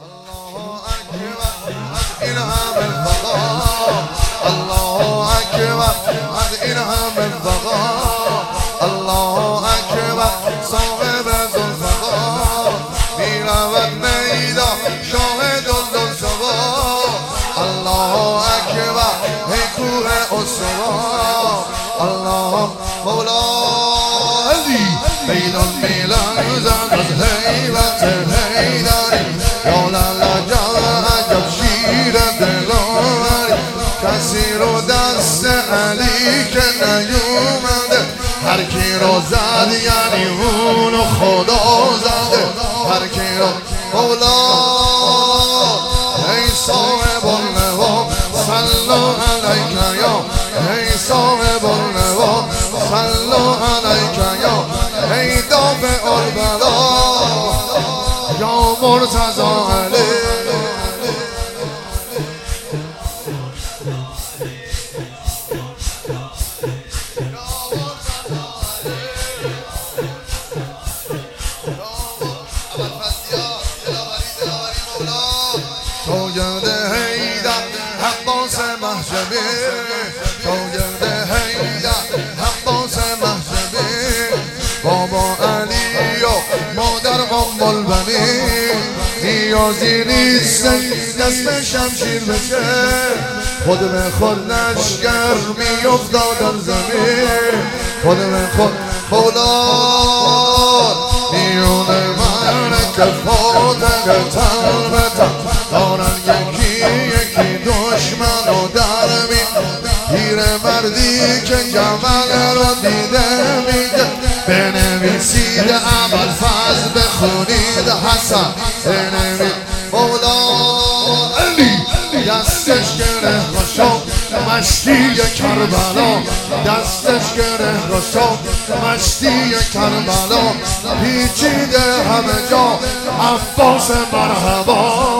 الله اکبر از این همه بقا، الله اکبر از این همه بقا، الله اکبر صاحب ذوالفقار میرود میدان شاهد الدلسبا، الله اکبر ای کوه استوار، الله مولا علی میدان میلرزد از هیبت حیدری، یا لالا جان عجب شیر دلاوری، کسی رو دست علی که نیومده، هر کی رو زد یعنی اونو خدا زده، هر کی رو مولا ای صاحب النوا صلوا علیک یا، ای صاحب النوا صلوا علیک یا، ای دافع البلا یا مرتضی علی. شاگرد حیدر عباس محجبی، شاگرد حیدر عباس محجبی، بابا علی و مادر ام البنین، نیازی نیست دست شمشیر بشه، خود به خود لشکر میافتادن زمین، خود به خود خدا میونه من کفاتن تن به تن دارن، یکی یکی دشمن و درمی، پیر مردی که جمل رو دیده میگه، بنویسید ابوالفضل بخونید حسن، بنویسید مولا علی دستش گره شد مشتی کربلا، دستش گره شد مشتی کربلا، پیچیده همه جا عباس مرحبا.